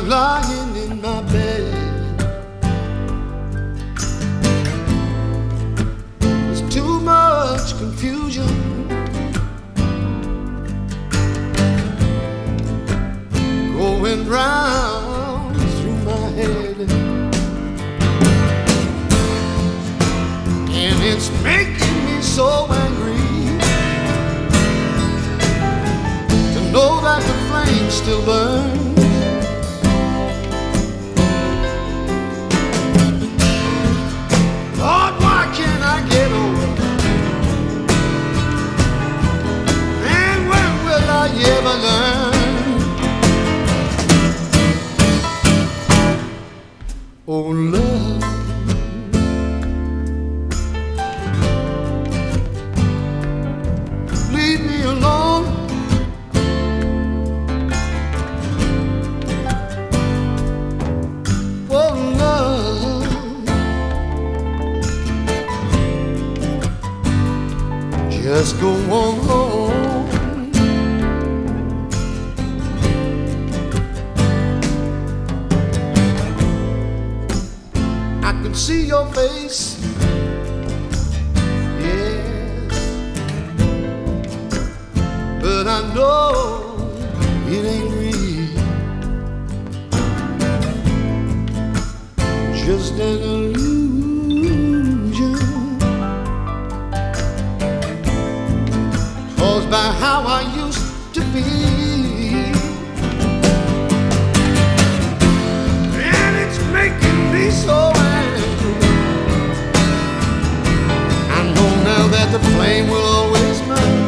lying in my bed. There's too much confusion going round through my head, and it's making me so angry to know that the flame still burns. Lord, why can't I get over? And when will I ever learn? Oh, love, leave me alone. Oh, love, just go on home. I can see your face, yes, but I know it ain't real, just an illusion caused by how I used to be. And it's making me so angry. I know now that the flame will always burn.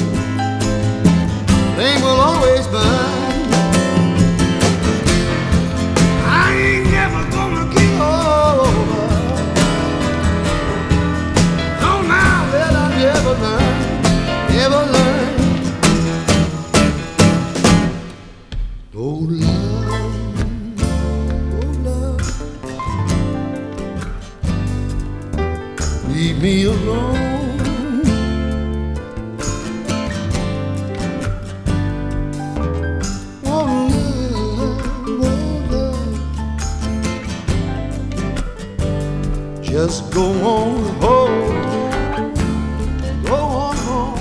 Flame will always burn. I ain't never gonna get over. No, now that I never learn, never learn. Oh, love, oh, love, leave me alone. Oh, love, just go on home. Go on home.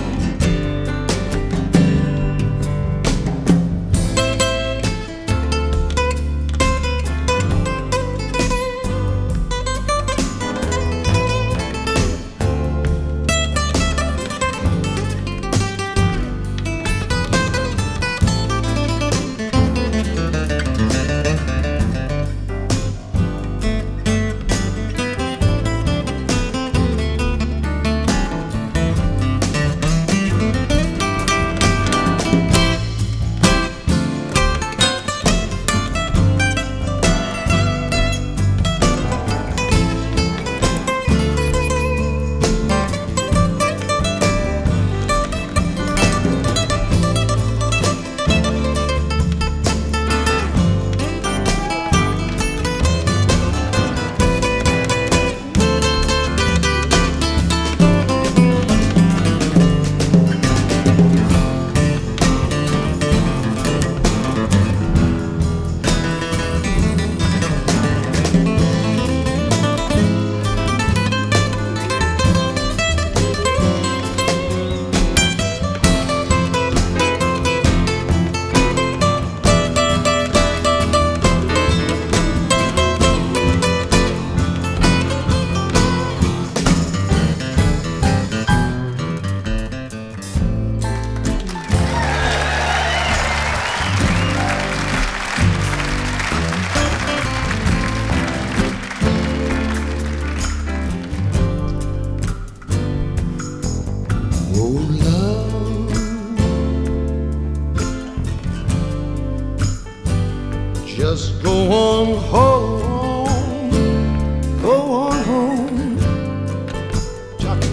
Just go on home, go on home. Chuck.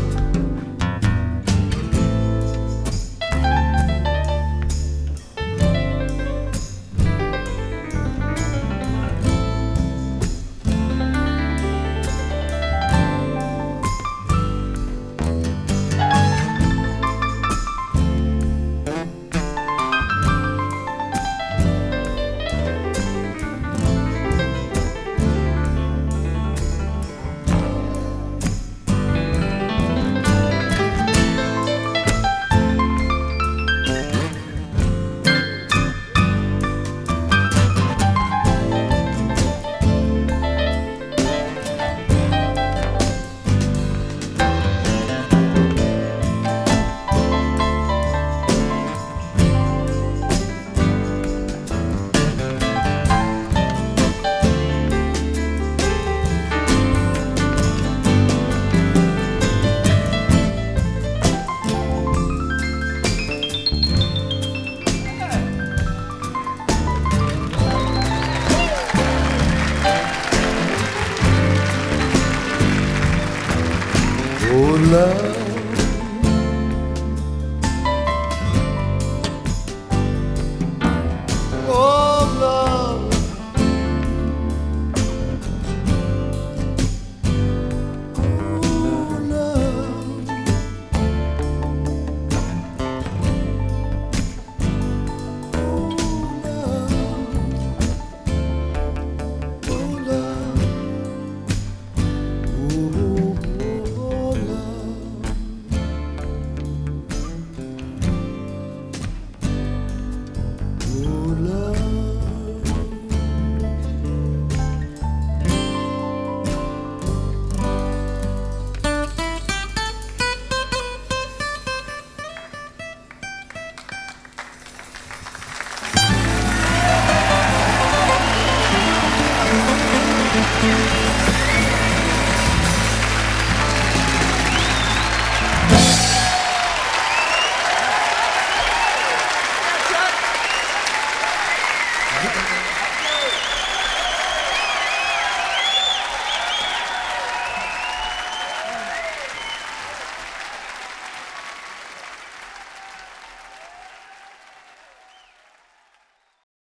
Oh, love.